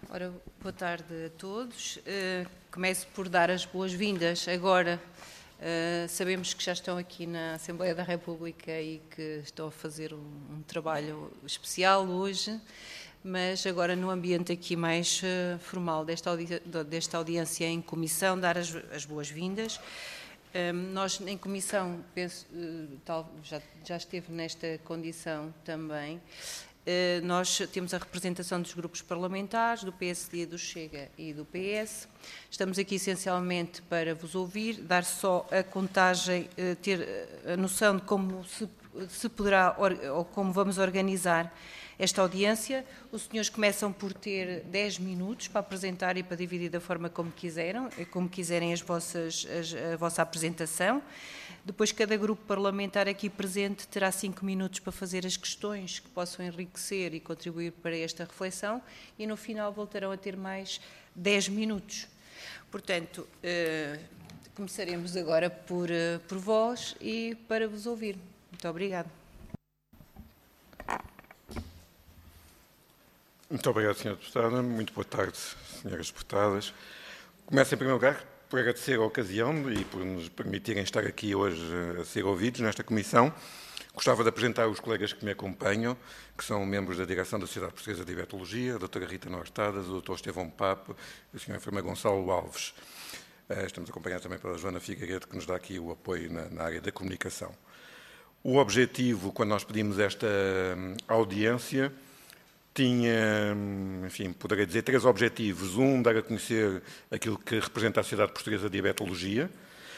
Ora, boa tarde a todos. Começo por dar as boas-vindas. Agora, sabemos que já estão aqui na Assembleia da República e que estão a fazer um trabalho especial hoje, mas agora no ambiente aqui mais formal desta audiência em comissão, dar as boas-vindas. Nós, em comissão, penso, já esteve nesta condição também. Nós temos a representação dos grupos parlamentares, do PSD, do Chega e do PS. Estamos aqui essencialmente para vos ouvir, dar só a contagem, ter a noção de como se poderá ou como vamos organizar esta audiência. Os senhores começam por ter 10 minutos para apresentar e para dividir da forma como quiserem a vossa apresentação. Depois, cada grupo parlamentar aqui presente terá 5 minutos para fazer as questões que possam enriquecer e contribuir para esta reflexão e, no final, voltarão a ter mais 10 minutos. Portanto, começaremos agora por vós e para vos ouvir. Muito obrigada. Muito obrigado, Sra. Deputada. Muito boa tarde, Sras. Deputadas. Começo, em primeiro lugar, por agradecer a ocasião e por nos permitirem estar aqui hoje a ser ouvidos nesta comissão. Gostava de apresentar os colegas que me acompanham, que são membros da direção da Sociedade Portuguesa de Diabetologia, a doutora Rita Nortadas, o doutor Estevão Papo e o Sr. enfermeiro Gonçalo Alves. Estamos acompanhados também pela Joana Figueiredo, que nos dá aqui o apoio na área da comunicação. O objetivo, quando nós pedimos esta audiência, tinha, enfim, poderia dizer, 3 objetivos. Um, dar a conhecer aquilo que representa a Sociedade Portuguesa de Diabetologia.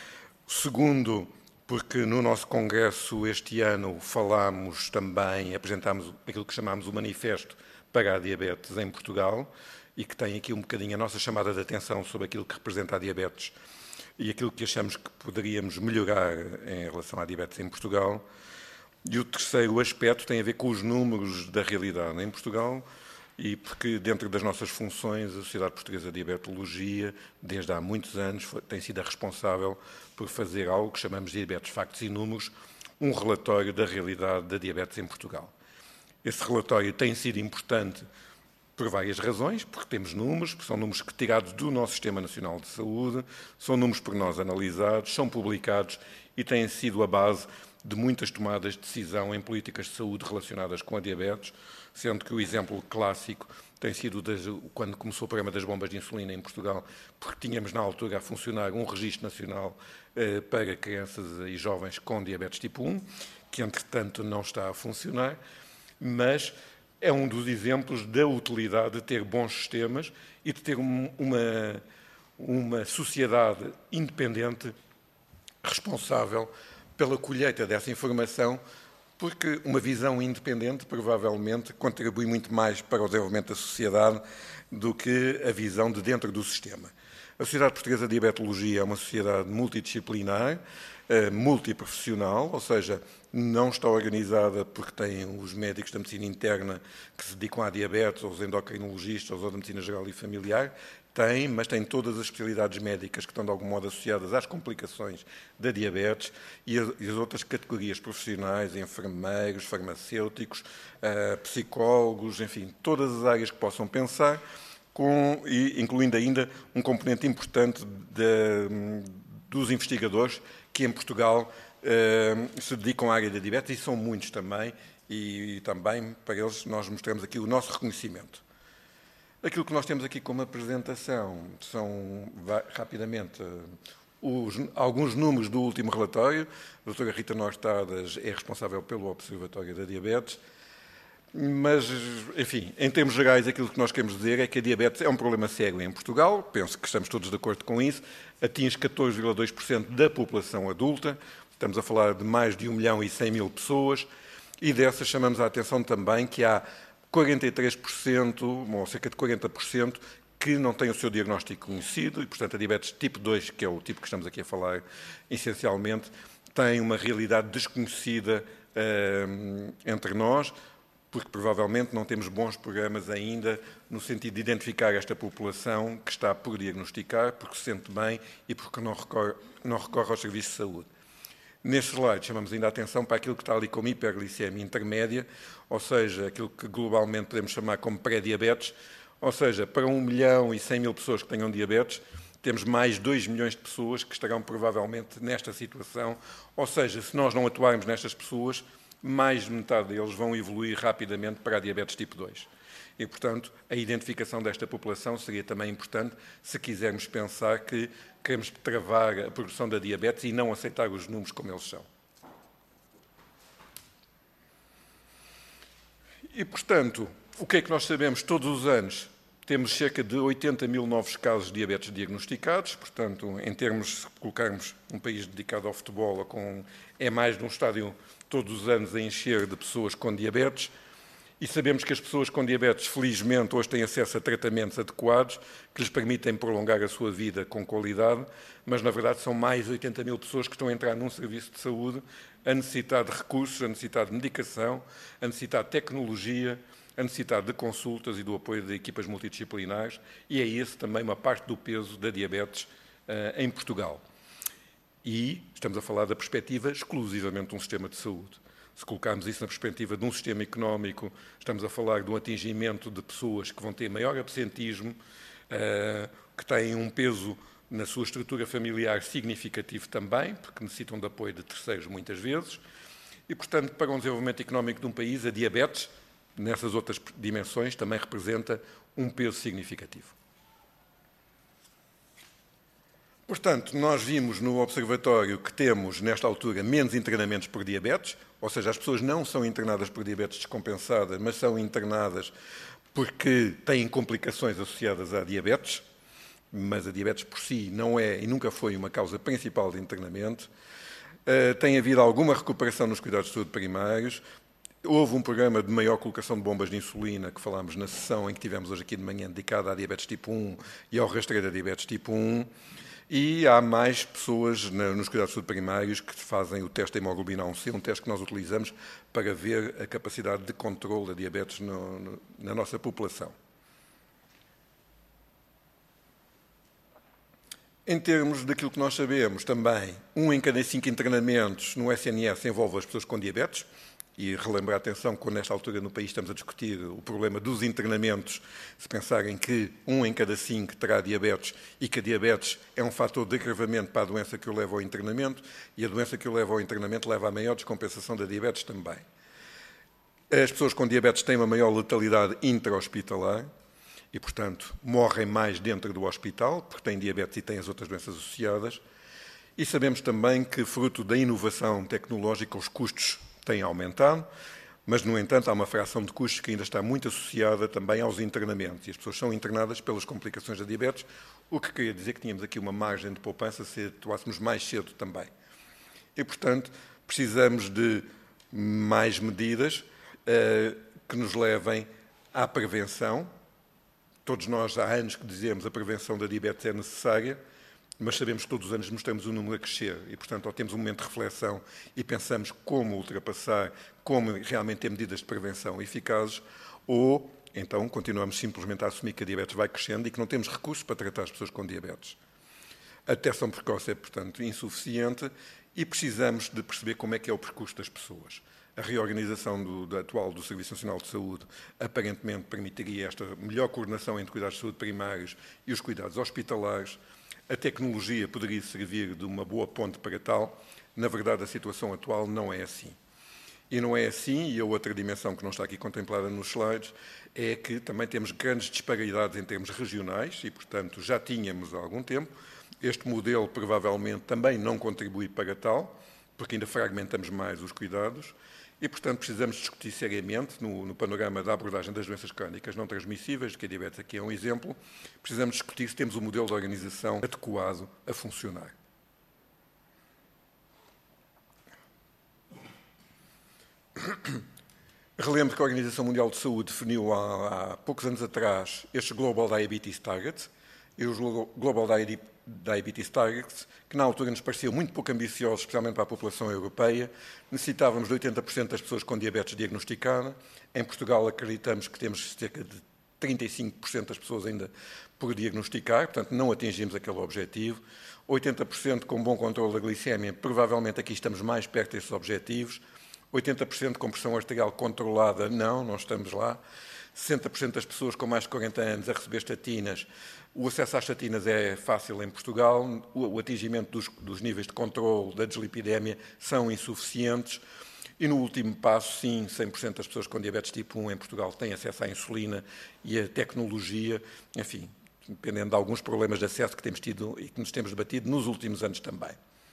Segundo, porque no nosso congresso este ano falámos também, apresentámos aquilo que chamámos o Manifesto para a Diabetes em Portugal e que tem aqui um bocadinho a nossa chamada de atenção sobre aquilo que representa a diabetes e aquilo que achamos que poderíamos melhorar em relação à diabetes em Portugal. E o terceiro aspecto tem a ver com os números da realidade em Portugal e porque dentro das nossas funções a Sociedade Portuguesa de Diabetologia, desde há muitos anos, tem sido a responsável por fazer algo que chamamos de Diabetes, Factos e Números, um relatório da realidade da diabetes em Portugal. Esse relatório tem sido importante por várias razões, porque temos números, porque são números que tirados do nosso Sistema Nacional de Saúde, são números por nós analisados, são publicados e têm sido a base de muitas tomadas de decisão em políticas de saúde relacionadas com a diabetes, sendo que o exemplo clássico tem sido quando começou o programa das bombas de insulina em Portugal, porque tínhamos na altura a funcionar um registro nacional para crianças e jovens com diabetes tipo 1, que entretanto não está a funcionar, mas é um dos exemplos da utilidade de ter bons sistemas e de ter uma sociedade independente responsável pela colheita dessa informação, porque uma visão independente provavelmente contribui muito mais para o desenvolvimento da sociedade do que a visão de dentro do sistema. A Sociedade Portuguesa de Diabetologia é uma sociedade multidisciplinar, multiprofissional, ou seja, não está organizada porque tem os médicos da medicina interna que se dedicam à diabetes, ou os endocrinologistas, ou da medicina geral e familiar. Mas tem todas as especialidades médicas que estão de algum modo associadas às complicações da diabetes e as outras categorias profissionais, enfermeiros, farmacêuticos, psicólogos, enfim, todas as áreas que possam pensar, incluindo ainda um componente importante dos investigadores que em Portugal se dedicam à área da diabetes, e são muitos também, e também para eles nós mostramos aqui o nosso reconhecimento. Aquilo que nós temos aqui como apresentação são, rapidamente, alguns números do último relatório. A doutora Rita Nortadas é responsável pelo Observatório da Diabetes, mas, enfim, em termos gerais, aquilo que nós queremos dizer é que a diabetes é um problema sério em Portugal, penso que estamos todos de acordo com isso, atinge 14,2% da população adulta, estamos a falar de mais de 1.100.000 pessoas, e dessas chamamos a atenção também que há 43%, ou cerca de 40%, que não têm o seu diagnóstico conhecido e, portanto, a diabetes tipo 2, que é o tipo que estamos aqui a falar essencialmente, tem uma realidade desconhecida entre nós, porque provavelmente não temos bons programas ainda no sentido de identificar esta população que está por diagnosticar, porque se sente bem e porque não recorre aos serviços de saúde. Neste slide chamamos ainda a atenção para aquilo que está ali como hiperglicemia intermédia, ou seja, aquilo que globalmente podemos chamar como pré-diabetes, Ou seja, para 1.100.000 pessoas que tenham diabetes, temos mais 2 milhões de pessoas que estarão provavelmente nesta situação. Ou seja, se nós não atuarmos nestas pessoas, mais de metade deles vão evoluir rapidamente para a diabetes tipo 2. E, portanto, a identificação desta população seria também importante se quisermos pensar que queremos travar a progressão da diabetes e não aceitar os números como eles são. E, portanto, o que é que nós sabemos? Todos os anos temos cerca de 80.000 novos casos de diabetes diagnosticados, portanto, em termos, se colocarmos um país dedicado ao futebol, é mais de um estádio todos os anos a encher de pessoas com diabetes, e sabemos que as pessoas com diabetes, felizmente, hoje têm acesso a tratamentos adequados que lhes permitem prolongar a sua vida com qualidade, mas, na verdade, são mais de 80.000 pessoas que estão a entrar num serviço de saúde a necessitar de recursos, a necessitar de medicação, a necessitar de tecnologia, a necessitar de consultas e do apoio de equipas multidisciplinares, e é esse também uma parte do peso da diabetes em Portugal. E estamos a falar da perspectiva exclusivamente de um sistema de saúde. Se colocarmos isso na perspectiva de um sistema económico, estamos a falar de um atingimento de pessoas que vão ter maior absentismo, que têm um peso na sua estrutura familiar significativo também, porque necessitam de apoio de terceiros muitas vezes, e, portanto, para um desenvolvimento económico de um país, a diabetes, nessas outras dimensões, também representa um peso significativo. Portanto, nós vimos no Observatório que temos, nesta altura, menos internamentos por diabetes, ou seja, as pessoas não são internadas por diabetes descompensadas, mas são internadas porque têm complicações associadas à diabetes, mas a diabetes por si não é e nunca foi uma causa principal de internamento. Tem havido alguma recuperação nos cuidados de saúde primários. Houve um programa de maior colocação de bombas de insulina, que falámos na sessão em que tivemos hoje aqui de manhã, dedicada à diabetes tipo 1 e ao rastreio da diabetes tipo 1. E há mais pessoas nos cuidados de saúde primários que fazem o teste da hemoglobina A1C, um teste que nós utilizamos para ver a capacidade de controle da diabetes na nossa população. Em termos daquilo que nós sabemos, também, 1 em cada 5 internamentos no SNS envolve as pessoas com diabetes. E relembrar a atenção que, nesta altura no país estamos a discutir o problema dos internamentos, se pensarem que 1 em cada 5 terá diabetes e que a diabetes é um fator de agravamento para a doença que o leva ao internamento e a doença que o leva ao internamento leva à maior descompensação da diabetes também. As pessoas com diabetes têm uma maior letalidade intra-hospitalar e, portanto, morrem mais dentro do hospital porque têm diabetes e têm as outras doenças associadas. E sabemos também que, fruto da inovação tecnológica, os custos têm aumentado, mas, no entanto, há uma fração de custos que ainda está muito associada também aos internamentos. E as pessoas são internadas pelas complicações da diabetes, o que queria dizer que tínhamos aqui uma margem de poupança se atuássemos mais cedo também. E, portanto, precisamos de mais medidas que nos levem à prevenção. Todos nós, há anos que dizemos que a prevenção da diabetes é necessária, mas sabemos que todos os anos mostramos o número a crescer e, portanto, ou temos um momento de reflexão e pensamos como ultrapassar, como realmente ter medidas de prevenção eficazes, ou então continuamos simplesmente a assumir que a diabetes vai crescendo e que não temos recursos para tratar as pessoas com diabetes. A detecção precoce é, portanto, insuficiente e precisamos de perceber como é que é o percurso das pessoas. A reorganização atual do Serviço Nacional de Saúde aparentemente permitiria esta melhor coordenação entre cuidados de saúde primários e os cuidados hospitalares. A tecnologia poderia servir de uma boa ponte para tal. Na verdade, a situação atual não é assim. E não é assim, e a outra dimensão que não está aqui contemplada nos slides, é que também temos grandes disparidades em termos regionais e, portanto, já tínhamos há algum tempo. Este modelo provavelmente também não contribui para tal, porque ainda fragmentamos mais os cuidados. E, portanto, precisamos discutir seriamente, no panorama da abordagem das doenças crónicas não transmissíveis, que a diabetes aqui é um exemplo, precisamos discutir se temos um modelo de organização adequado a funcionar. Relembro que a Organização Mundial de Saúde definiu há poucos anos atrás estes Global Diabetes Targets, e os Global Diabetes Targets, que na altura nos pareciam muito pouco ambiciosos, especialmente para a população europeia. Necessitávamos de 80% das pessoas com diabetes diagnosticada. Em Portugal acreditamos que temos cerca de 35% das pessoas ainda por diagnosticar, portanto não atingimos aquele objetivo. 80% com bom controle da glicémia, provavelmente aqui estamos mais perto desses objetivos. 80% com pressão arterial controlada, não estamos lá. 60% das pessoas com mais de 40 anos a receber estatinas. O acesso às estatinas é fácil em Portugal, o atingimento dos níveis de controle da dislipidemia são insuficientes e, no último passo, sim, 100% das pessoas com diabetes tipo 1 em Portugal têm acesso à insulina e à tecnologia, enfim, dependendo de alguns problemas de acesso que temos tido e que nos temos debatido nos últimos anos também.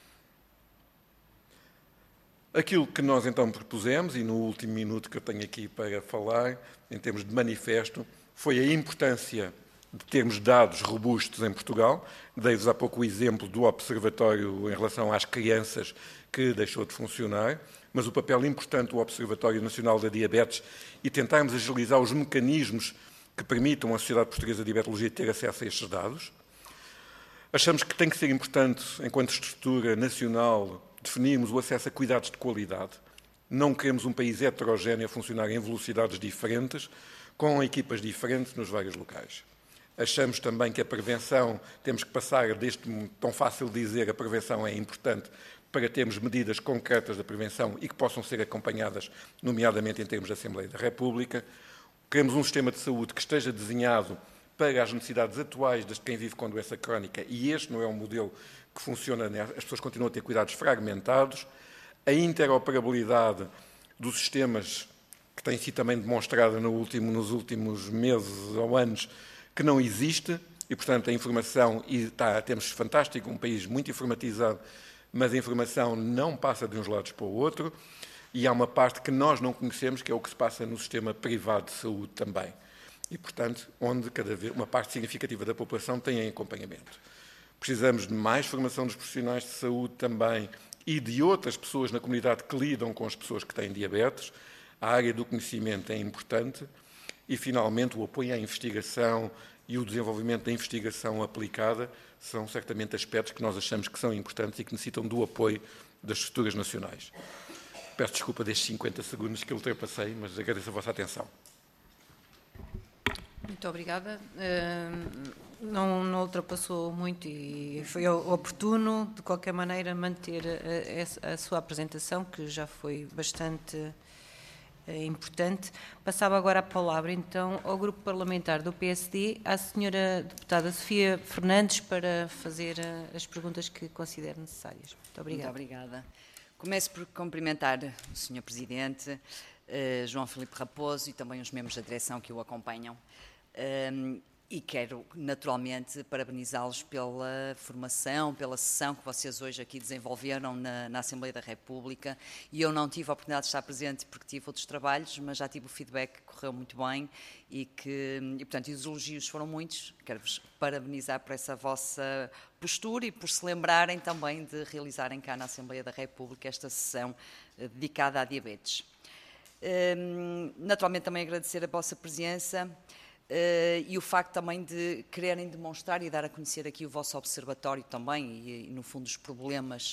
Aquilo que nós então propusemos, e no último minuto que eu tenho aqui para falar, em termos de manifesto, foi a importância de termos dados robustos em Portugal. Dei-vos há pouco o exemplo do Observatório em relação às crianças, que deixou de funcionar, mas o papel importante do Observatório Nacional da Diabetes e tentarmos agilizar os mecanismos que permitam à Sociedade Portuguesa de Diabetologia ter acesso a estes dados. Achamos que tem que ser importante, enquanto estrutura nacional, definirmos o acesso a cuidados de qualidade. Não queremos um país heterogéneo a funcionar em velocidades diferentes, com equipas diferentes nos vários locais. Achamos também que a prevenção, temos que passar deste tão fácil dizer, a prevenção é importante, para termos medidas concretas da prevenção e que possam ser acompanhadas, nomeadamente em termos da Assembleia da República. Queremos um sistema de saúde que esteja desenhado para as necessidades atuais de quem vive com doença crónica, e este não é um modelo que funciona, as pessoas continuam a ter cuidados fragmentados. A interoperabilidade dos sistemas, que tem sido também demonstrada nos últimos meses ou anos, que não existe, e, portanto, a informação, temos fantástico, um país muito informatizado, mas a informação não passa de uns lados para o outro, e há uma parte que nós não conhecemos, que é o que se passa no sistema privado de saúde também. E, portanto, onde cada vez uma parte significativa da população tem acompanhamento. Precisamos de mais formação dos profissionais de saúde também e de outras pessoas na comunidade que lidam com as pessoas que têm diabetes. A área do conhecimento é importante. E, finalmente, o apoio à investigação e o desenvolvimento da investigação aplicada são certamente aspectos que nós achamos que são importantes e que necessitam do apoio das estruturas nacionais. Peço desculpa destes 50 segundos que eu ultrapassei, mas agradeço a vossa atenção. Muito obrigada. Não ultrapassou muito e foi oportuno, de qualquer maneira, manter a sua apresentação, que já foi bastante importante. Passava agora a palavra, então, ao Grupo Parlamentar do PSD, à senhora deputada Sofia Fernandes, para fazer as perguntas que considere necessárias. Muito obrigada. Muito obrigada. Começo por cumprimentar o Sr. Presidente, João Filipe Raposo, e também os membros da direção que o acompanham. E quero, naturalmente, parabenizá-los pela formação, pela sessão que vocês hoje aqui desenvolveram na Assembleia da República. E eu não tive a oportunidade de estar presente porque tive outros trabalhos, mas já tive o feedback que correu muito bem e, portanto, os elogios foram muitos. Quero-vos parabenizar por essa vossa postura e por se lembrarem também de realizarem cá na Assembleia da República esta sessão dedicada à diabetes. Naturalmente, também agradecer a vossa presença. E o facto também de quererem demonstrar e dar a conhecer aqui o vosso observatório também e no fundo, os problemas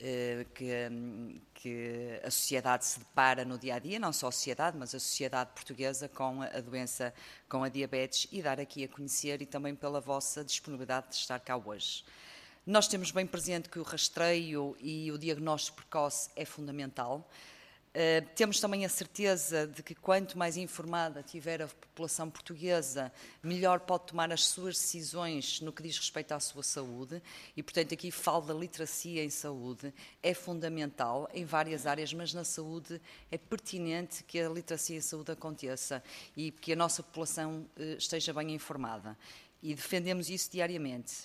que a sociedade se depara no dia-a-dia, não só a sociedade, mas a sociedade portuguesa com a doença, com a diabetes, e dar aqui a conhecer e também pela vossa disponibilidade de estar cá hoje. Nós temos bem presente que o rastreio e o diagnóstico precoce é fundamental. Temos também a certeza de que quanto mais informada tiver a população portuguesa, melhor pode tomar as suas decisões no que diz respeito à sua saúde e, portanto, aqui falo da literacia em saúde, é fundamental em várias áreas, mas na saúde é pertinente que a literacia em saúde aconteça e que a nossa população esteja bem informada. E defendemos isso diariamente.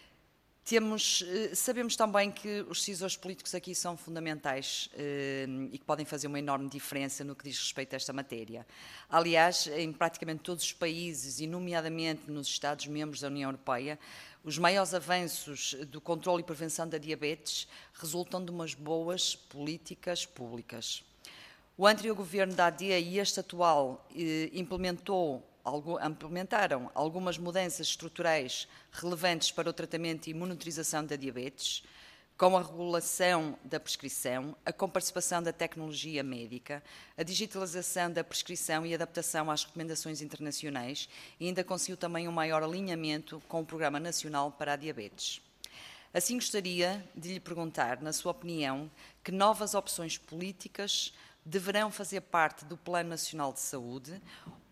Sabemos também que os decisores políticos aqui são fundamentais e que podem fazer uma enorme diferença no que diz respeito a esta matéria. Aliás, em praticamente todos os países, e nomeadamente nos Estados-membros da União Europeia, os maiores avanços do controle e prevenção da diabetes resultam de umas boas políticas públicas. O anterior governo da AD e este atual implementaram algumas mudanças estruturais relevantes para o tratamento e monitorização da diabetes, com a regulação da prescrição, a comparticipação da tecnologia médica, a digitalização da prescrição e adaptação às recomendações internacionais, e ainda conseguiu também um maior alinhamento com o Programa Nacional para a Diabetes. Assim, gostaria de lhe perguntar, na sua opinião, que novas opções políticas deverão fazer parte do Plano Nacional de Saúde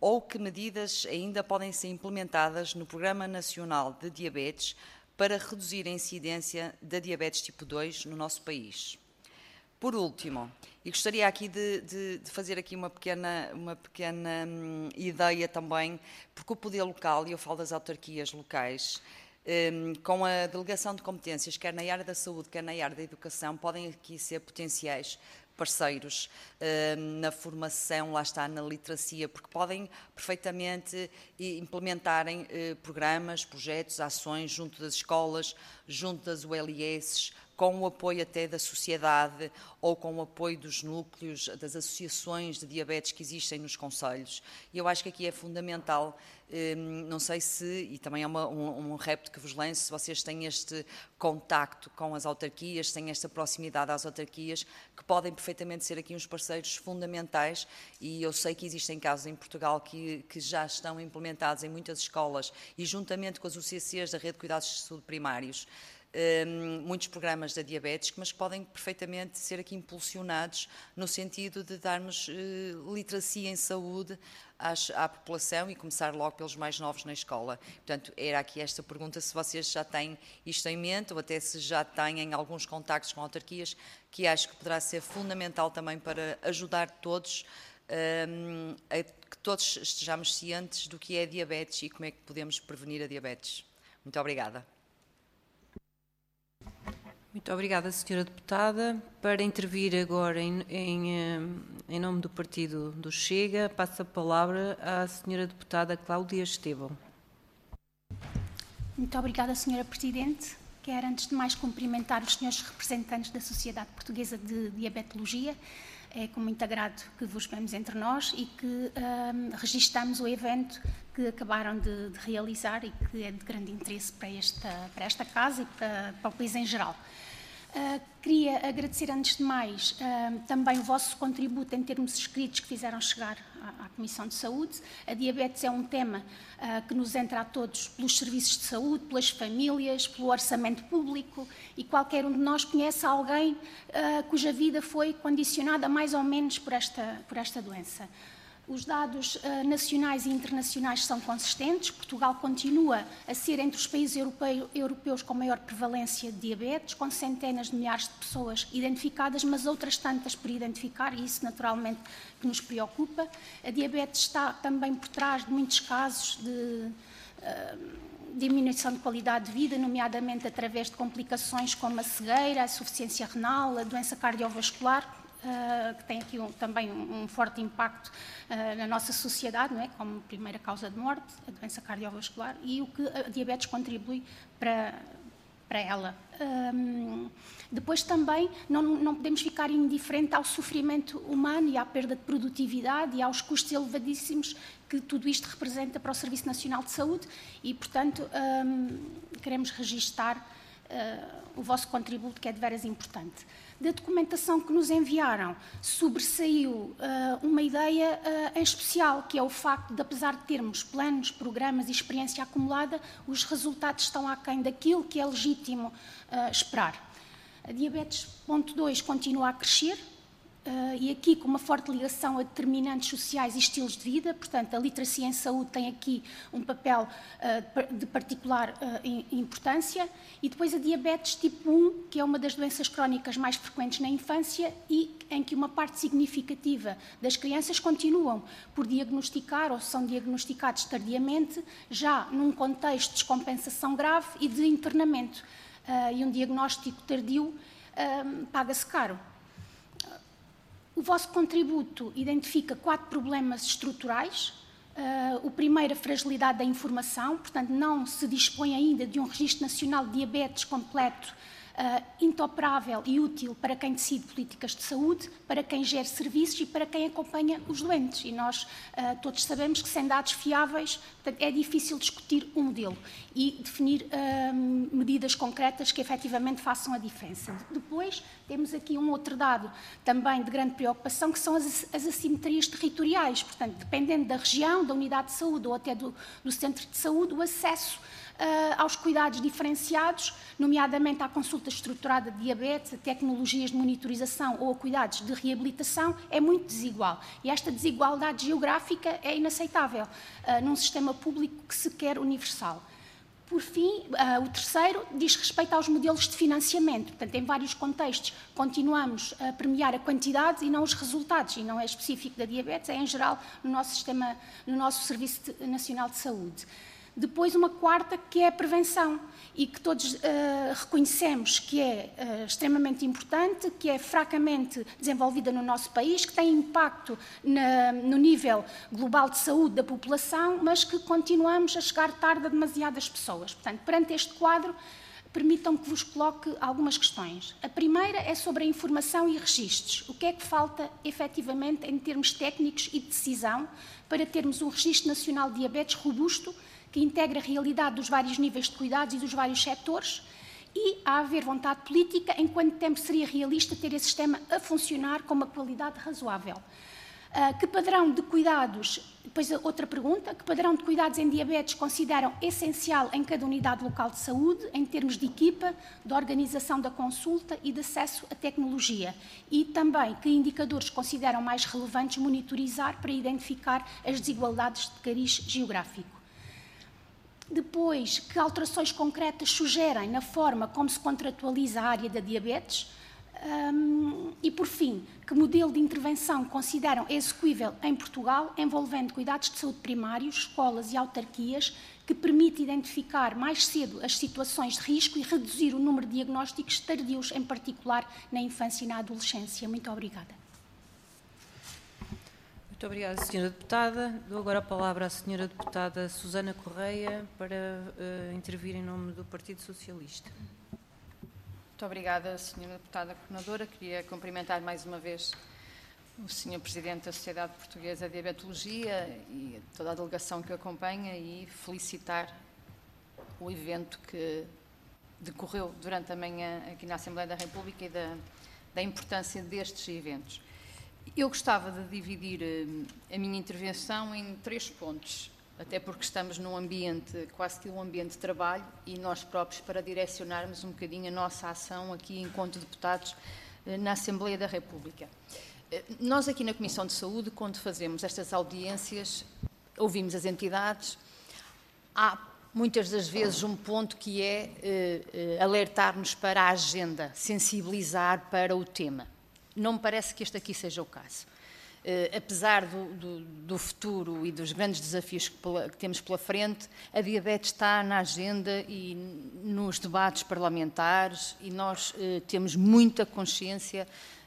ou que medidas ainda podem ser implementadas no Programa Nacional de Diabetes para reduzir a incidência da diabetes tipo 2 no nosso país. Por último, e gostaria aqui de fazer aqui uma pequena ideia também, porque o poder local, e eu falo das autarquias locais, com a delegação de competências, quer na área da saúde, quer na área da educação, podem aqui ser potenciais parceiros na formação, lá está, na literacia, porque podem perfeitamente implementarem programas, projetos, ações junto das escolas, junto das ULS, com o apoio até da sociedade ou com o apoio dos núcleos, das associações de diabetes que existem nos concelhos. E eu acho que aqui é fundamental, não sei se, e também é um repto que vos lanço, se vocês têm este contacto com as autarquias, têm esta proximidade às autarquias, que podem perfeitamente ser aqui uns parceiros fundamentais, e eu sei que existem casos em Portugal que já estão implementados em muitas escolas e juntamente com as UCCs da Rede de Cuidados de Saúde Primários, muitos programas da diabetes, mas que podem perfeitamente ser aqui impulsionados no sentido de darmos literacia em saúde à população e começar logo pelos mais novos na escola. Portanto, era aqui esta pergunta, se vocês já têm isto em mente ou até se já têm alguns contactos com autarquias, que acho que poderá ser fundamental também para ajudar todos, a que todos estejamos cientes do que é a diabetes e como é que podemos prevenir a diabetes. Muito obrigada. Muito obrigada, Sra. Deputada. Para intervir agora em nome do Partido do Chega, passo a palavra à Sra. Deputada Cláudia Estevão. Muito obrigada, Sra. Presidente. Quero, antes de mais, cumprimentar os senhores representantes da Sociedade Portuguesa de Diabetologia. É com muito agrado que vos vemos entre nós e que registamos o evento que acabaram de realizar e que é de grande interesse para esta casa e para o país em geral. Queria agradecer, antes de mais, também o vosso contributo em termos escritos que fizeram chegar à Comissão de Saúde. A diabetes é um tema que nos entra a todos pelos serviços de saúde, pelas famílias, pelo orçamento público, e qualquer um de nós conhece alguém cuja vida foi condicionada mais ou menos por esta doença. Os dados nacionais e internacionais são consistentes. Portugal continua a ser entre os países europeus com maior prevalência de diabetes, com centenas de milhares de pessoas identificadas, mas outras tantas por identificar, e isso naturalmente que nos preocupa. A diabetes está também por trás de muitos casos de diminuição de qualidade de vida, nomeadamente através de complicações como a cegueira, a insuficiência renal, a doença cardiovascular, que tem aqui também um forte impacto na nossa sociedade, não é? Como primeira causa de morte, a doença cardiovascular, e o que a diabetes contribui para ela. Depois também não podemos ficar indiferente ao sofrimento humano e à perda de produtividade e aos custos elevadíssimos que tudo isto representa para o Serviço Nacional de Saúde e, portanto, queremos registar o vosso contributo, que é de veras importante. Da documentação que nos enviaram, sobressaiu uma ideia em especial, que é o facto de, apesar de termos planos, programas e experiência acumulada, os resultados estão aquém daquilo que é legítimo esperar. A diabetes ponto 2 continua a crescer, e aqui com uma forte ligação a determinantes sociais e estilos de vida, portanto a literacia em saúde tem aqui um papel de particular importância, e depois a diabetes tipo 1, que é uma das doenças crónicas mais frequentes na infância e em que uma parte significativa das crianças continuam por diagnosticar ou são diagnosticados tardiamente, já num contexto de descompensação grave e de internamento, e um diagnóstico tardio paga-se caro. O vosso contributo identifica 4 problemas estruturais. O primeiro, a fragilidade da informação, portanto, não se dispõe ainda de um registro nacional de diabetes completo, interoperável e útil para quem decide políticas de saúde, para quem gera serviços e para quem acompanha os doentes. E nós todos sabemos que sem dados fiáveis, portanto, é difícil discutir um modelo e definir medidas concretas que efetivamente façam a diferença. Depois, temos aqui um outro dado também de grande preocupação, que são as assimetrias territoriais. Portanto, dependendo da região, da unidade de saúde ou até do centro de saúde, o acesso aos cuidados diferenciados, nomeadamente à consulta estruturada de diabetes, a tecnologias de monitorização ou a cuidados de reabilitação, é muito desigual. E esta desigualdade geográfica é inaceitável num sistema público que se quer universal. Por fim, o terceiro diz respeito aos modelos de financiamento. Portanto, em vários contextos, continuamos a premiar a quantidade e não os resultados, e não é específico da diabetes, é em geral no nosso sistema, no nosso Serviço Nacional de Saúde. Depois, uma quarta, que é a prevenção, e que todos reconhecemos que é extremamente importante, que é fracamente desenvolvida no nosso país, que tem impacto no nível global de saúde da população, mas que continuamos a chegar tarde a demasiadas pessoas. Portanto, perante este quadro, permitam que vos coloque algumas questões. A primeira é sobre a informação e registros. O que é que falta, efetivamente, em termos técnicos e de decisão, para termos um registro nacional de diabetes robusto, que integra a realidade dos vários níveis de cuidados e dos vários setores, e a haver vontade política, em quanto tempo seria realista ter esse sistema a funcionar com uma qualidade razoável. Que padrão de cuidados, depois outra pergunta, que padrão de cuidados em diabetes consideram essencial em cada unidade local de saúde, em termos de equipa, de organização da consulta e de acesso à tecnologia? E também que indicadores consideram mais relevantes monitorizar para identificar as desigualdades de cariz geográfico? Depois, que alterações concretas sugerem na forma como se contratualiza a área da diabetes? E, por fim, que modelo de intervenção consideram execuível em Portugal, envolvendo cuidados de saúde primários, escolas e autarquias, que permite identificar mais cedo as situações de risco e reduzir o número de diagnósticos tardios, em particular na infância e na adolescência? Muito obrigada. Muito obrigada, Sra. Deputada. Dou agora a palavra à Sra. Deputada Susana Correia para intervir em nome do Partido Socialista. Muito obrigada, Sra. Deputada Coordenadora. Queria cumprimentar mais uma vez o Sr. Presidente da Sociedade Portuguesa de Diabetologia e toda a delegação que o acompanha e felicitar o evento que decorreu durante a manhã aqui na Assembleia da República e da importância destes eventos. Eu gostava de dividir a minha intervenção em 3 pontos, até porque estamos num ambiente, quase que um ambiente de trabalho, e nós próprios para direcionarmos um bocadinho a nossa ação aqui enquanto deputados na Assembleia da República. Nós aqui na Comissão de Saúde, quando fazemos estas audiências, ouvimos as entidades, há muitas das vezes um ponto que é alertar-nos para a agenda, sensibilizar para o tema. Não me parece que este aqui seja o caso. Apesar do futuro e dos grandes desafios que temos pela frente, a diabetes está na agenda e nos debates parlamentares e nós temos muita consciência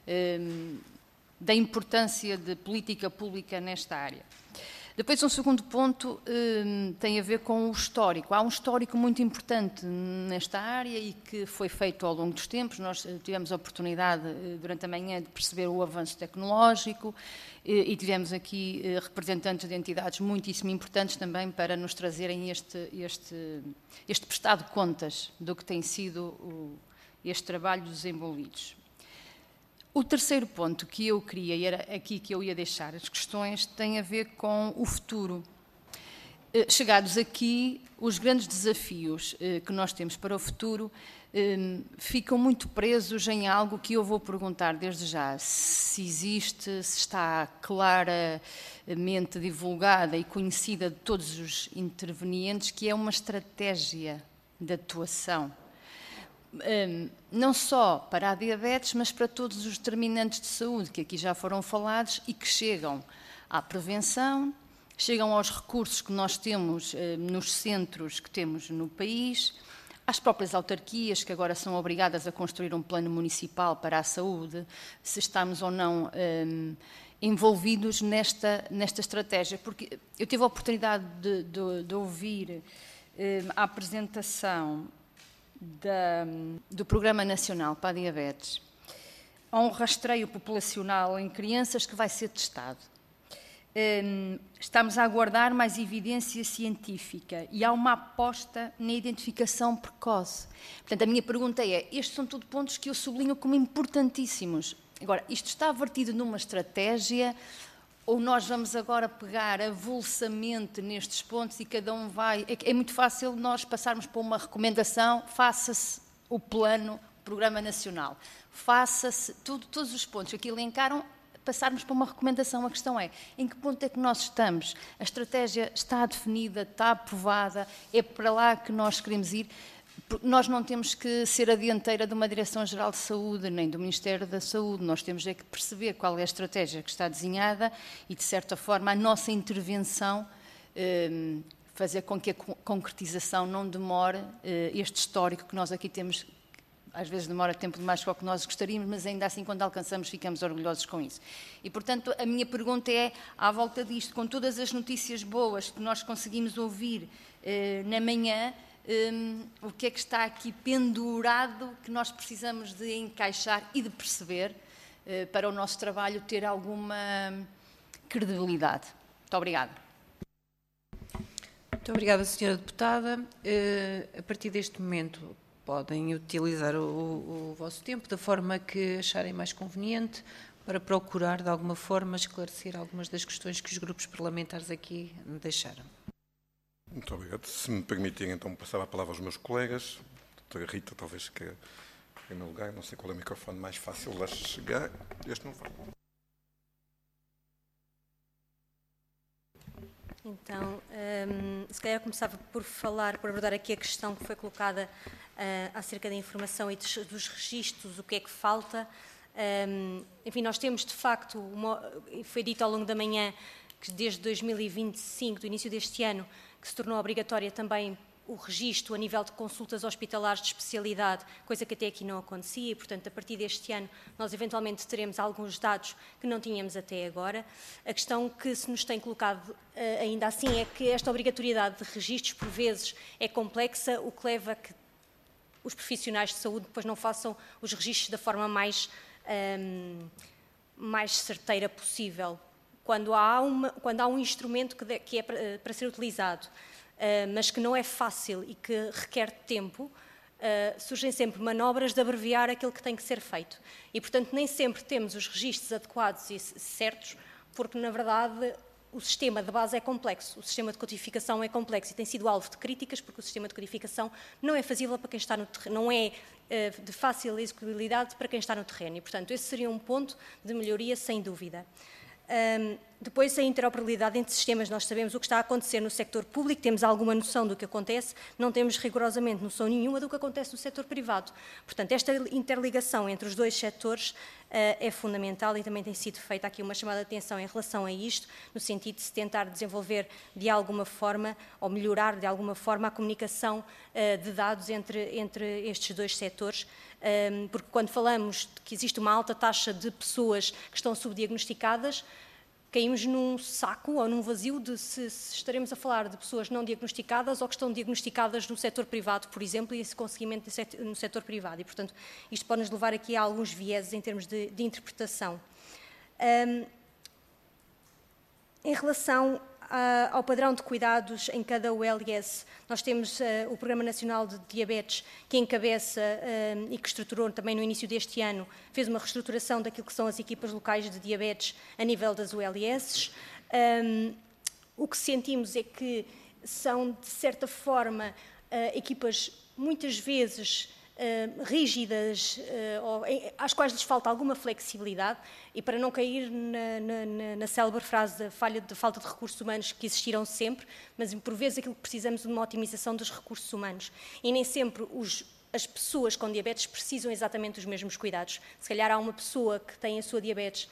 da importância de política pública nesta área. Depois, um segundo ponto tem a ver com o histórico. Há um histórico muito importante nesta área e que foi feito ao longo dos tempos. Nós tivemos a oportunidade, durante a manhã, de perceber o avanço tecnológico e tivemos aqui representantes de entidades muitíssimo importantes também para nos trazerem este prestado de contas do que tem sido este trabalho dos envolvidos. O terceiro ponto que eu queria, e era aqui que eu ia deixar as questões, tem a ver com o futuro. Chegados aqui, os grandes desafios que nós temos para o futuro ficam muito presos em algo que eu vou perguntar desde já, se existe, se está claramente divulgada e conhecida de todos os intervenientes, que é uma estratégia de atuação. Não só para a diabetes, mas para todos os determinantes de saúde que aqui já foram falados e que chegam à prevenção, chegam aos recursos que nós temos nos centros que temos no país, às próprias autarquias que agora são obrigadas a construir um plano municipal para a saúde, se estamos ou não envolvidos nesta estratégia. Porque eu tive a oportunidade de ouvir a apresentação do Programa Nacional para a Diabetes. Há um rastreio populacional em crianças que vai ser testado. Estamos a aguardar mais evidência científica e há uma aposta na identificação precoce. Portanto, a minha pergunta é, estes são tudo pontos que eu sublinho como importantíssimos. Agora, isto está vertido numa estratégia ou nós vamos agora pegar avulsamente nestes pontos e cada um vai... É muito fácil nós passarmos por uma recomendação, faça-se o plano, o Programa Nacional, faça-se todos os pontos que aqui elencaram, passarmos para uma recomendação. A questão é, em que ponto é que nós estamos? A estratégia está definida, está aprovada, é para lá que nós queremos ir? Nós não temos que ser a dianteira de uma Direção-Geral de Saúde, nem do Ministério da Saúde. Nós temos é que perceber qual é a estratégia que está desenhada e, de certa forma, a nossa intervenção fazer com que a concretização não demore este histórico que nós aqui temos. Às vezes demora tempo demais para o que nós gostaríamos, mas ainda assim, quando alcançamos, ficamos orgulhosos com isso. E, portanto, a minha pergunta é, à volta disto, com todas as notícias boas que nós conseguimos ouvir na manhã, o que é que está aqui pendurado que nós precisamos de encaixar e de perceber para o nosso trabalho ter alguma credibilidade? Muito obrigada. Muito obrigada, Sra. Deputada. A partir deste momento podem utilizar o vosso tempo da forma que acharem mais conveniente para procurar, de alguma forma, esclarecer algumas das questões que os grupos parlamentares aqui me deixaram. Muito obrigado. Se me permitirem, então, passar a palavra aos meus colegas. A doutora Rita, talvez que em primeiro lugar, não sei qual é o microfone mais fácil de lá chegar. Este não vai. Então, se calhar começava por abordar aqui a questão que foi colocada acerca da informação e dos registros, o que é que falta. Enfim, nós temos de facto, foi dito ao longo da manhã, que desde 2025, do início deste ano, que se tornou obrigatória também o registro a nível de consultas hospitalares de especialidade, coisa que até aqui não acontecia e, portanto, a partir deste ano nós eventualmente teremos alguns dados que não tínhamos até agora. A questão que se nos tem colocado ainda assim é que esta obrigatoriedade de registros, por vezes, é complexa, o que leva a que os profissionais de saúde depois não façam os registros da forma mais certeira possível. Quando há um instrumento que é para ser utilizado, mas que não é fácil e que requer tempo, surgem sempre manobras de abreviar aquilo que tem que ser feito. E, portanto, nem sempre temos os registros adequados e certos, porque, na verdade, o sistema de base é complexo, o sistema de codificação é complexo e tem sido alvo de críticas, porque o sistema de codificação não é fazível para quem está no terreno, não é de fácil execuibilidade para quem está no terreno. E, portanto, esse seria um ponto de melhoria, sem dúvida. Depois, a interoperabilidade entre sistemas, nós sabemos o que está a acontecer no sector público, temos alguma noção do que acontece, não temos rigorosamente noção nenhuma do que acontece no sector privado. Portanto, esta interligação entre os dois setores é fundamental e também tem sido feita aqui uma chamada de atenção em relação a isto, no sentido de se tentar desenvolver de alguma forma, ou melhorar de alguma forma, a comunicação de dados entre estes dois setores, porque quando falamos de que existe uma alta taxa de pessoas que estão subdiagnosticadas, caímos num saco ou num vazio de se estaremos a falar de pessoas não diagnosticadas ou que estão diagnosticadas no setor privado, por exemplo, e esse conseguimento no setor privado. E, portanto, isto pode nos levar aqui a alguns vieses em termos de interpretação. Em relação ao padrão de cuidados em cada ULS, nós temos o Programa Nacional de Diabetes, que encabeça e que estruturou também no início deste ano, fez uma reestruturação daquilo que são as equipas locais de diabetes a nível das ULS. O que sentimos é que são, de certa forma, equipas muitas vezes rígidas, às quais lhes falta alguma flexibilidade, e para não cair na célebre frase de falta de recursos humanos que existiram sempre, mas por vezes aquilo que precisamos de uma otimização dos recursos humanos. E nem sempre as pessoas com diabetes precisam exatamente dos mesmos cuidados. Se calhar há uma pessoa que tem a sua diabetes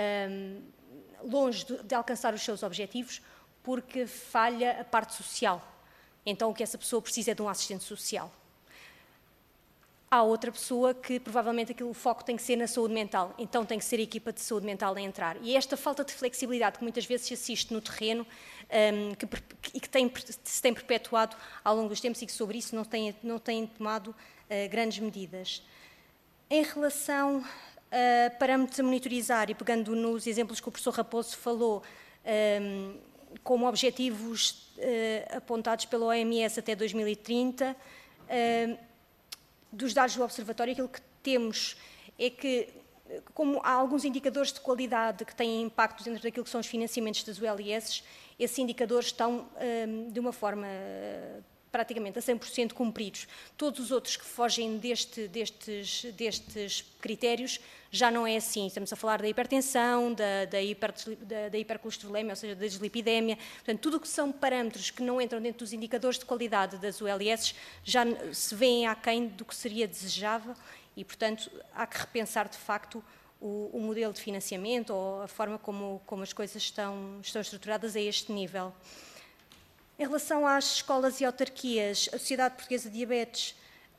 longe de alcançar os seus objetivos porque falha a parte social. Então o que essa pessoa precisa é de um assistente social. Há outra pessoa que provavelmente o foco tem que ser na saúde mental, então tem que ser a equipa de saúde mental a entrar. E esta falta de flexibilidade que muitas vezes se assiste no terreno e que se tem perpetuado ao longo dos tempos e que sobre isso não tem tomado grandes medidas. Em relação a parâmetros a monitorizar e pegando nos exemplos que o professor Raposo falou, como objetivos apontados pela OMS até 2030, dos dados do Observatório, aquilo que temos é que como há alguns indicadores de qualidade que têm impacto dentro daquilo que são os financiamentos das ULS, esses indicadores estão de uma forma praticamente a 100% cumpridos. Todos os outros que fogem destes critérios já não é assim. Estamos a falar da hipertensão, da hipercolesterolemia, ou seja, da dislipidemia. Portanto, tudo o que são parâmetros que não entram dentro dos indicadores de qualidade das ULS já se vêem aquém do que seria desejável e, portanto, há que repensar de facto o modelo de financiamento ou a forma como as coisas estão estruturadas a este nível. Em relação às escolas e autarquias, a Sociedade Portuguesa de Diabetes,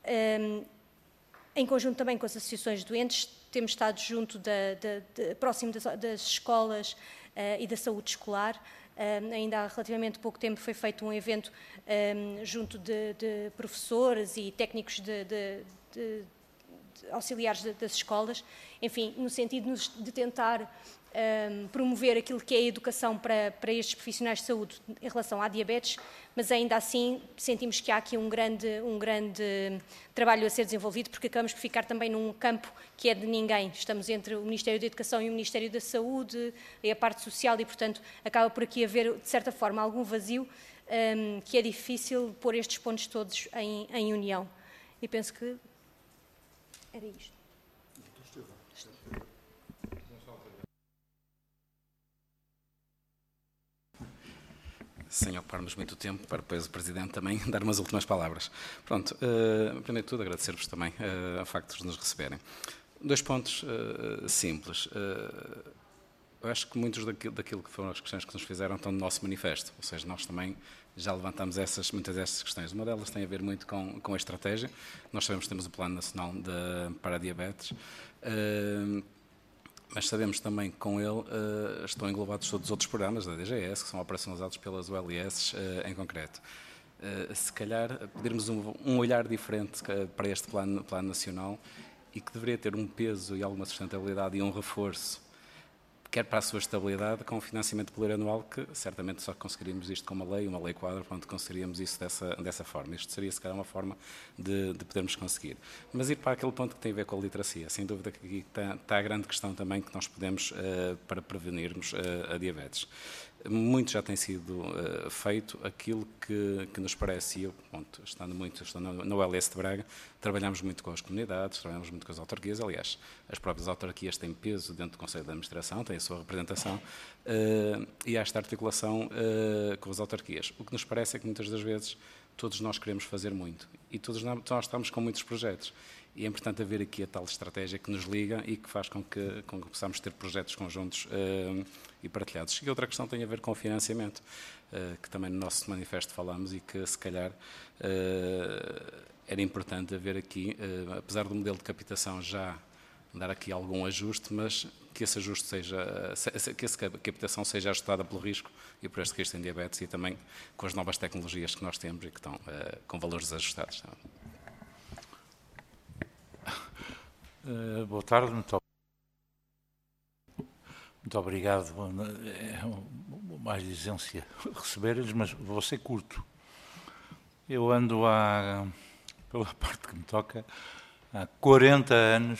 em conjunto também com as associações de doentes, temos estado próximo das escolas e da saúde escolar. Ainda há relativamente pouco tempo foi feito um evento junto de professores e técnicos de auxiliares das escolas, enfim, no sentido de tentar promover aquilo que é a educação para estes profissionais de saúde em relação à diabetes, mas ainda assim sentimos que há aqui um grande trabalho a ser desenvolvido, porque acabamos por ficar também num campo que é de ninguém. Estamos entre o Ministério da Educação e o Ministério da Saúde e a parte social e, portanto, acaba por aqui haver, de certa forma, algum vazio que é difícil pôr estes pontos todos em união. E penso que era isto. Sem ocuparmos muito tempo, para depois o Presidente também dar umas últimas palavras. Pronto, primeiro de tudo agradecer-vos também ao facto de nos receberem. 2 pontos simples. Eu acho que muitos daquilo que foram as questões que nos fizeram estão no nosso manifesto, ou seja, nós também já levantamos muitas dessas questões. Uma delas tem a ver muito com a estratégia. Nós sabemos que temos o Plano Nacional para a Diabetes, mas sabemos também que com ele estão englobados todos os outros programas da DGS, que são operacionalizados pelas ULS em concreto. Se calhar pedirmos um olhar diferente para este plano nacional e que deveria ter um peso e alguma sustentabilidade e um reforço, quer para a sua estabilidade, com o financiamento plurianual, que certamente só conseguiríamos isto com uma lei quadro, pronto, conseguiríamos isso dessa forma. Isto seria, se calhar, uma forma de podermos conseguir. Mas ir para aquele ponto que tem a ver com a literacia. Sem dúvida que aqui está a grande questão também que nós podemos para prevenirmos a diabetes. Muito já tem sido feito. Aquilo que nos parece, e eu, estando na ULS de Braga, trabalhamos muito com as comunidades, trabalhamos muito com as autarquias. Aliás, as próprias autarquias têm peso dentro do Conselho de Administração, têm a sua representação, e há esta articulação com as autarquias. O que nos parece é que muitas das vezes todos nós queremos fazer muito e todos nós estamos com muitos projetos. E é importante haver aqui a tal estratégia que nos liga e que faz com que possamos ter projetos conjuntos e partilhados. E outra questão tem a ver com o financiamento, que também no nosso manifesto falamos e que, se calhar, era importante haver aqui, apesar do modelo de captação já dar aqui algum ajuste, mas que esse ajuste que essa captação seja ajustada pelo risco e por este risco em diabetes e também com as novas tecnologias que nós temos e que estão com valores ajustados. Boa tarde, muito obrigado. É uma exigência receber-lhes, mas vou ser curto. Eu ando pela parte que me toca, há 40 anos,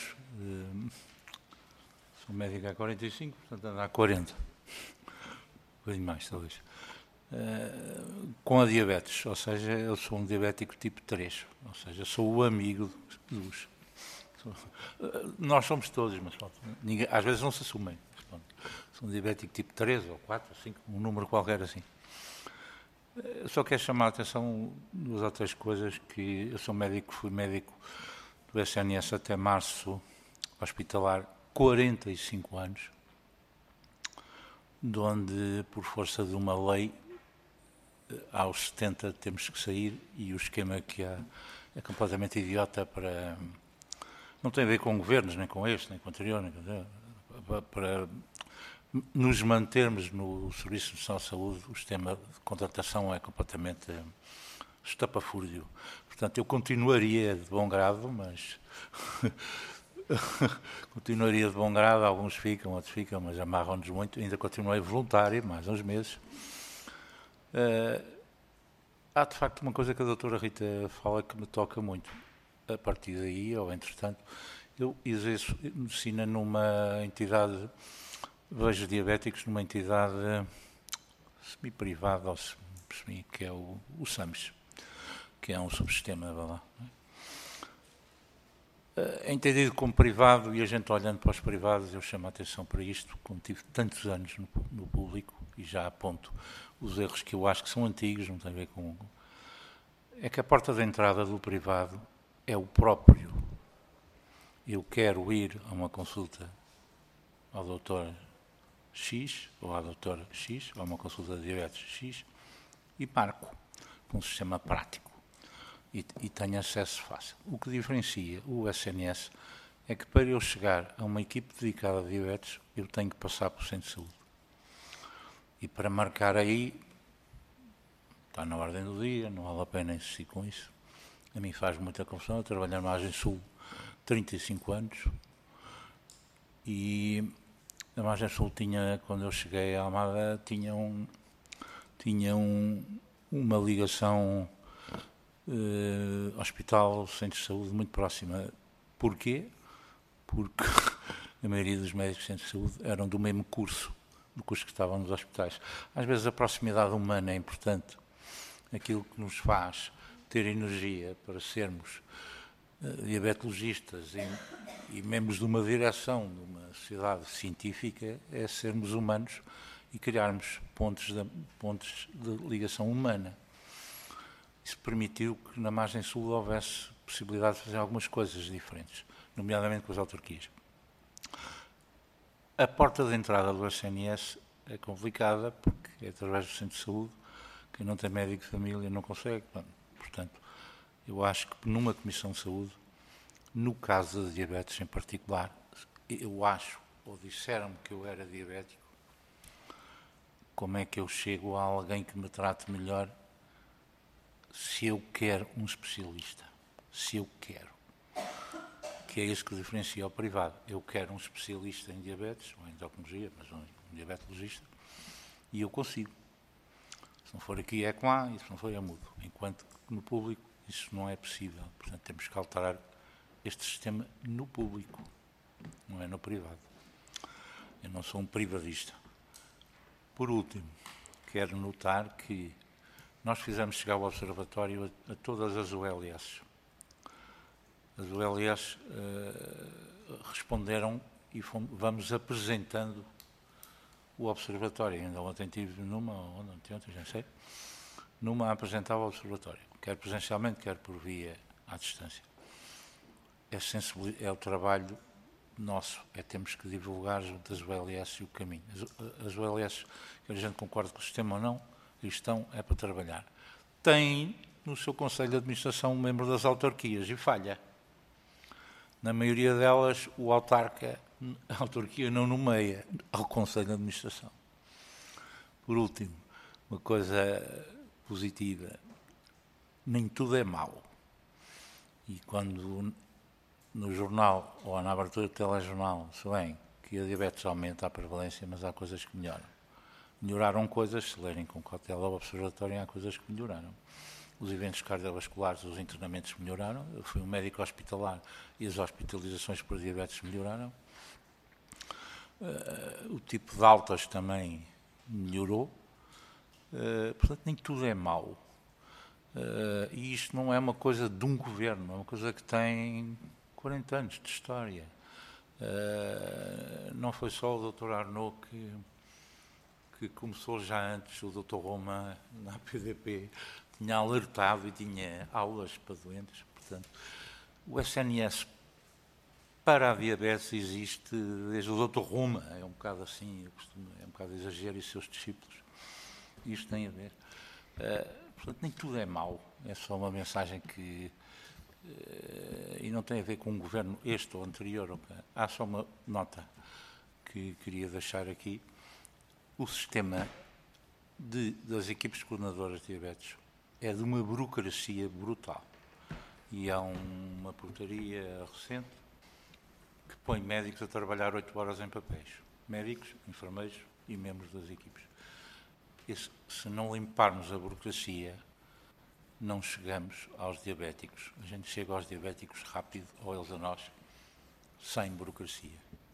sou médico há 45, portanto ando há 40, um bocadinho mais talvez, com a diabetes, ou seja, eu sou um diabético tipo 3, ou seja, sou o amigo dos... Nós somos todos, mas ninguém, às vezes não se assumem. Sou um diabético tipo 3 ou 4 ou 5, um número qualquer assim. Eu só quero chamar a atenção 2 ou 3 coisas, que eu sou médico, fui médico do SNS até março hospitalar 45 anos, de onde, por força de uma lei, aos 70 temos que sair, e o esquema que há é completamente idiota para... Não tem a ver com governos, nem com este, nem com o anterior, para nos mantermos no Serviço Nacional de Saúde, o sistema de contratação é completamente estapafúrdio. Portanto, eu continuaria de bom grado, mas... continuaria de bom grado, alguns ficam, outros ficam, mas amarram-nos muito. Ainda continuei voluntário, mais uns meses. Há, de facto, uma coisa que a doutora Rita fala que me toca muito. A partir daí, ou entretanto, Eu exerço medicina numa entidade, vejo diabéticos numa entidade semi-privada, ou semi, que é o SAMS, que é um subsistema da lá. É entendido como privado, e a gente olhando para os privados, eu chamo a atenção para isto, como tive tantos anos no público, e já aponto os erros que eu acho que são antigos, não tem a ver com... É que a porta de entrada do privado é o próprio. Eu quero ir a uma consulta ao doutor X, ou à doutora X, ou a uma consulta de diabetes X, e marco com um sistema prático. E tenho acesso fácil. O que diferencia o SNS é que para eu chegar a uma equipe dedicada a diabetes, eu tenho que passar por centro de saúde. E para marcar aí, está na ordem do dia, não vale a pena insistir com isso. A mim faz muita confusão, eu trabalho na Margem Sul 35 anos e a Margem Sul tinha, quando eu cheguei à Almada, tinha uma ligação hospital, centro de saúde muito próxima. Porquê? Porque a maioria dos médicos de centro de saúde eram do mesmo curso, do curso que estavam nos hospitais. Às vezes a proximidade humana é importante. Aquilo que nos faz ter energia para sermos diabetologistas e membros de uma direção de uma sociedade científica é sermos humanos e criarmos pontos de ligação humana. Isso permitiu que na margem sul houvesse possibilidade de fazer algumas coisas diferentes, nomeadamente com as autarquias. A porta de entrada do SNS é complicada porque é através do centro de saúde. Quem não tem médico de família não consegue. Portanto, eu acho que numa comissão de saúde, no caso de diabetes em particular, eu acho, ou disseram-me que eu era diabético, como é que eu chego a alguém que me trate melhor se eu quero um especialista? Se eu quero. Que é isso que diferencia o privado. Eu quero um especialista em diabetes, ou em endocrinologia, mas um diabetologista, e eu consigo. Se não for aqui, é com A, e se não for, é mudo. Enquanto que no público isso não é possível. Portanto, temos que alterar este sistema no público, não é no privado. Eu não sou um privadista. Por último, quero notar que nós fizemos chegar ao observatório a todas as ULS. As ULS responderam e vamos apresentando o observatório. Ainda ontem tive numa, ou ontem, já sei, numa a apresentar o observatório, quer presencialmente, quer por via à distância. É o trabalho nosso, temos que divulgar junto às ULS e o caminho. As ULS, que a gente concorda com o sistema ou não, estão para trabalhar. Tem no seu Conselho de Administração um membro das autarquias e falha. Na maioria delas, a autarquia não nomeia ao Conselho de Administração. Por último, uma coisa positiva, nem tudo é mau. E quando no jornal ou na abertura do telejornal se vê que a diabetes aumenta a prevalência, mas há coisas que melhoram. Melhoraram coisas, se lerem com cautela o observatório, há coisas que melhoraram. Os eventos cardiovasculares, os internamentos melhoraram. Eu fui um médico hospitalar e as hospitalizações por diabetes melhoraram. O tipo de altas também melhorou. Portanto, nem tudo é mau. E isto não é uma coisa de um governo, é uma coisa que tem 40 anos de história. Não foi só o Dr. Arnaud que começou já antes, o Dr. Romain, na PDP, tinha alertado e tinha aulas para doentes. Portanto, o SNS para a diabetes existe desde o Dr. Romain, é um bocado assim, é um bocado exagero, e seus discípulos. Isto tem a ver. Portanto, nem tudo é mau, é só uma mensagem que... e não tem a ver com um governo este ou anterior. Há só uma nota que queria deixar aqui. O sistema das equipes coordenadoras de diabetes é de uma burocracia brutal. E há uma portaria recente que põe médicos a trabalhar 8 horas em papéis. Médicos, enfermeiros e membros das equipes. Se não limparmos a burocracia, não chegamos aos diabéticos. A gente chega aos diabéticos rápido, ou eles a nós, sem burocracia.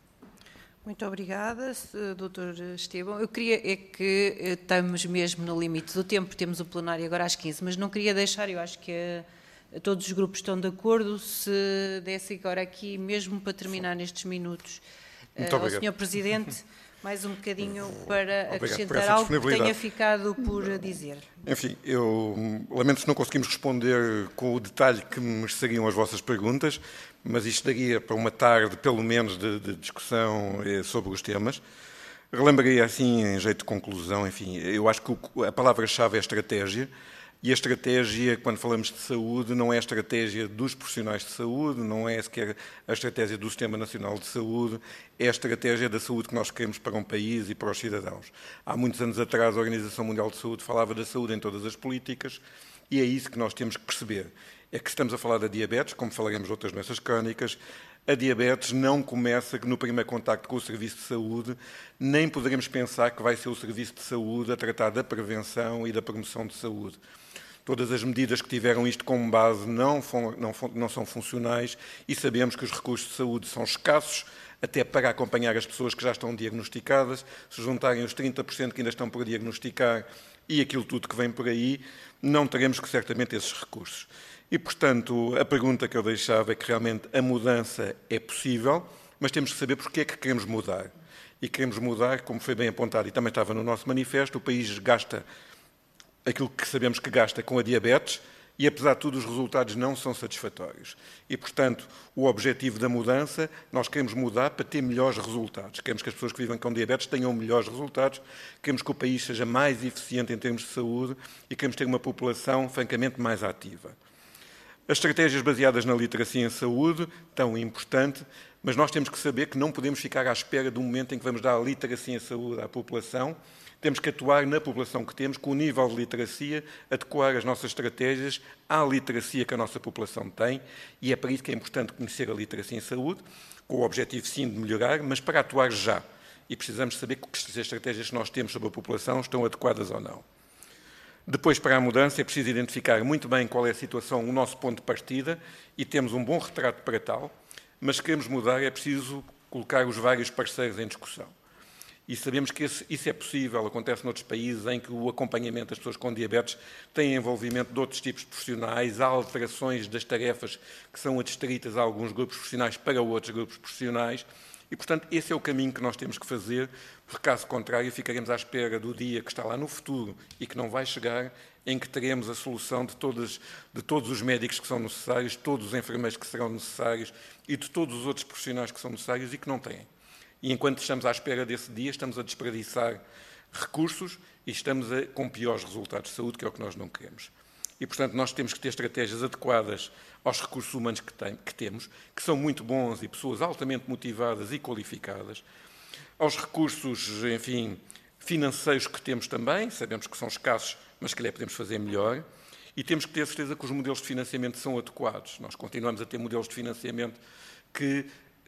Muito obrigada, Dr. Estevão. Eu queria que estamos mesmo no limite do tempo, temos o plenário agora às 15, mas não queria deixar, eu acho que todos os grupos estão de acordo, se desse agora aqui, mesmo para terminar nestes minutos, ao Sr. Presidente, mais um bocadinho para acrescentar algo que tenha ficado por dizer. Enfim, eu lamento se não conseguimos responder com o detalhe que mereceriam as vossas perguntas, mas isto daria para uma tarde, pelo menos, de discussão sobre os temas. Relembraria, assim, em jeito de conclusão, enfim, eu acho que a palavra-chave é estratégia, e a estratégia, quando falamos de saúde, não é a estratégia dos profissionais de saúde, não é sequer a estratégia do Sistema Nacional de Saúde, é a estratégia da saúde que nós queremos para um país e para os cidadãos. Há muitos anos atrás, a Organização Mundial de Saúde falava da saúde em todas as políticas, e é isso que nós temos que perceber. É que estamos a falar da diabetes, como falaremos de outras doenças crónicas, a diabetes não começa no primeiro contacto com o serviço de saúde, nem poderemos pensar que vai ser o serviço de saúde a tratar da prevenção e da promoção de saúde. Todas as medidas que tiveram isto como base não são funcionais e sabemos que os recursos de saúde são escassos, até para acompanhar as pessoas que já estão diagnosticadas. Se juntarem os 30% que ainda estão por diagnosticar e aquilo tudo que vem por aí, não teremos certamente esses recursos. E, portanto, a pergunta que eu deixava é que realmente a mudança é possível, mas temos que saber porque é que queremos mudar. E queremos mudar, como foi bem apontado e também estava no nosso manifesto, o país gasta aquilo que sabemos que gasta com a diabetes e, apesar de tudo, os resultados não são satisfatórios. E, portanto, o objetivo da mudança, nós queremos mudar para ter melhores resultados. Queremos que as pessoas que vivem com diabetes tenham melhores resultados, queremos que o país seja mais eficiente em termos de saúde e queremos ter uma população, francamente, mais ativa. As estratégias baseadas na literacia em saúde, tão importante, mas nós temos que saber que não podemos ficar à espera do momento em que vamos dar a literacia em saúde à população. Temos que atuar na população que temos, com o nível de literacia, adequar as nossas estratégias à literacia que a nossa população tem, e é para isso que é importante conhecer a literacia em saúde, com o objetivo, sim, de melhorar, mas para atuar já. E precisamos saber que as estratégias que nós temos sobre a população estão adequadas ou não. Depois, para a mudança, é preciso identificar muito bem qual é a situação, o nosso ponto de partida, e temos um bom retrato para tal, mas se queremos mudar é preciso colocar os vários parceiros em discussão. E sabemos que isso é possível, acontece noutros países em que o acompanhamento das pessoas com diabetes tem envolvimento de outros tipos de profissionais, há alterações das tarefas que são adstritas a alguns grupos profissionais para outros grupos profissionais, e, portanto, esse é o caminho que nós temos que fazer, porque, caso contrário, ficaremos à espera do dia que está lá no futuro e que não vai chegar, em que teremos a solução de todos os médicos que são necessários, todos os enfermeiros que serão necessários e de todos os outros profissionais que são necessários e que não têm. E enquanto estamos à espera desse dia, estamos a desperdiçar recursos e estamos com piores resultados de saúde, que é o que nós não queremos. E, portanto, nós temos que ter estratégias adequadas aos recursos humanos que temos, que são muito bons e pessoas altamente motivadas e qualificadas, aos recursos, enfim, financeiros que temos também, sabemos que são escassos, mas que lhe podemos fazer melhor, e temos que ter certeza que os modelos de financiamento são adequados. Nós continuamos a ter modelos de financiamento que,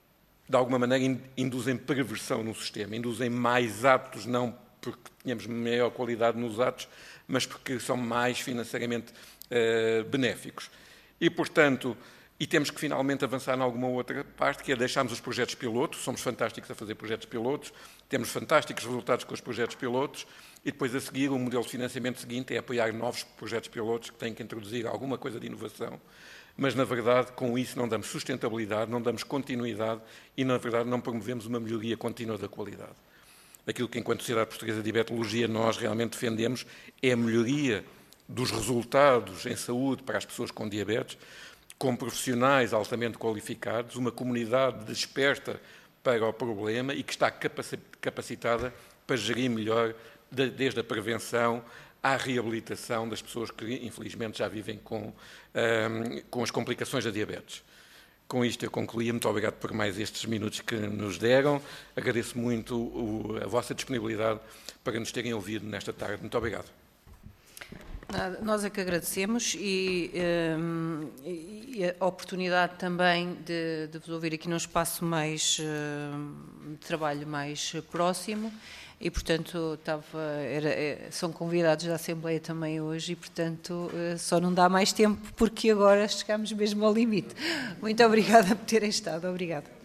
de alguma maneira, induzem perversão no sistema, induzem mais atos, não porque tenhamos maior qualidade nos atos, mas porque são mais financeiramente benéficos. E, portanto, temos que finalmente avançar em alguma outra parte, que é deixarmos os projetos pilotos. Somos fantásticos a fazer projetos pilotos, temos fantásticos resultados com os projetos pilotos, e depois, a seguir, o modelo de financiamento seguinte é apoiar novos projetos pilotos que têm que introduzir alguma coisa de inovação, mas, na verdade, com isso não damos sustentabilidade, não damos continuidade e, na verdade, não promovemos uma melhoria contínua da qualidade. Aquilo que, enquanto Sociedade Portuguesa de Diabetologia, nós realmente defendemos é a melhoria dos resultados em saúde para as pessoas com diabetes, com profissionais altamente qualificados, uma comunidade desperta para o problema e que está capacitada para gerir melhor, desde a prevenção à reabilitação das pessoas que, infelizmente, já vivem com as complicações da diabetes. Com isto eu concluí. Muito obrigado por mais estes minutos que nos deram. Agradeço muito a vossa disponibilidade para nos terem ouvido nesta tarde. Muito obrigado. Nós é que agradecemos e a oportunidade também de vos ouvir aqui num espaço mais de trabalho mais próximo e, portanto, são convidados da Assembleia também hoje e, portanto, só não dá mais tempo porque agora chegamos mesmo ao limite. Muito obrigada por terem estado. Obrigada.